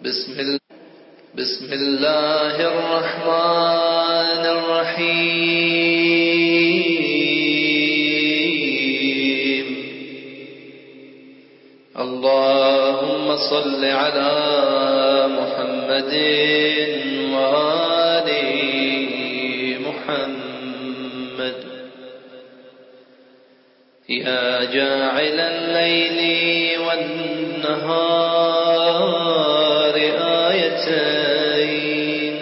بسم الله الرحمن الرحيم. اللهم صل على محمد وآل محمد. يا جاعل الليل والنهار آيتين،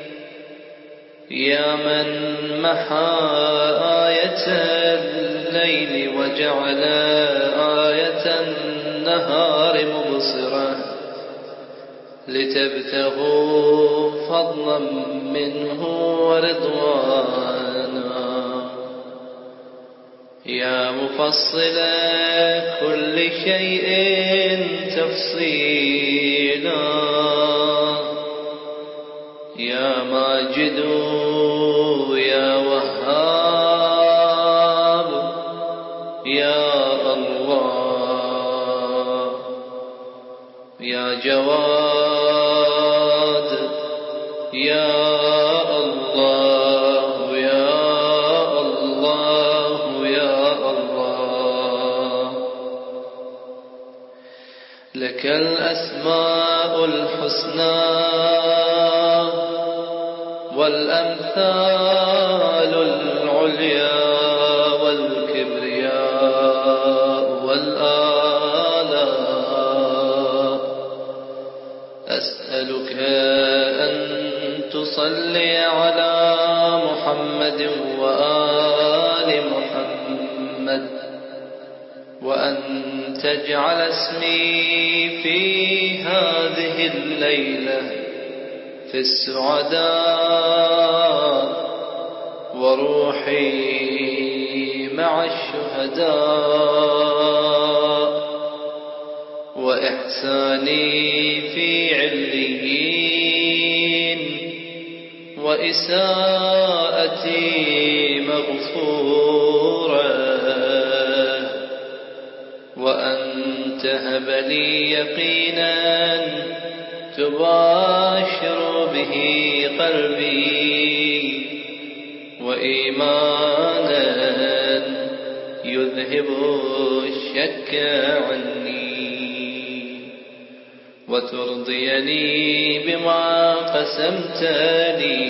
يا من محى آية الليل وجعل آية النهار مبصرة لتبتغوا فضلا منه ورضوانا. يا مفصل كل شيء تفصيلا، يا ماجد يا وهاب يا الله، يا جواد يا الله يا الله يا الله. لك الأسماء الحسنى والأمثال العليا والكبرياء والآلاء. أسألك أن تصلي على محمد وآل محمد، وأن تجعل اسمي في هذه الليلة في السعداء، وروحي مع الشهداء، وإحساني في عليين، وإساءتي مغفورة، وأن تهب لي يقينا تباشر به قلبي، وإيمانا يذهب الشك عني، وترضيني بما قسمت لي.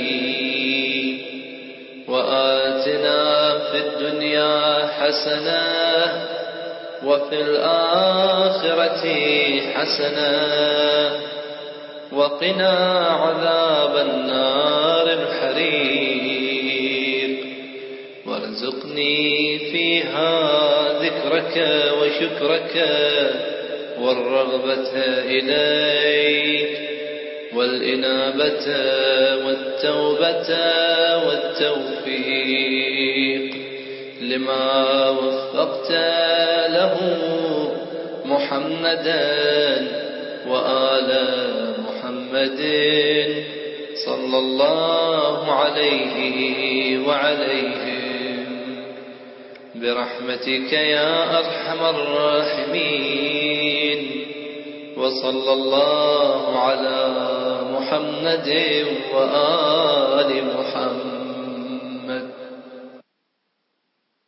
وآتنا في الدنيا حسنة وفي الآخرة حسنة، وقنا عذاب النار الحريق. وارزقني فيها ذكرك وشكرك والرغبة إليك، والإنابة والتوبة والتوفيق لما وفقت له محمدا وآل محمد صلى الله عليه وعليهم، برحمتك يا أرحم الراحمين. وصلى الله على محمد وآل محمد.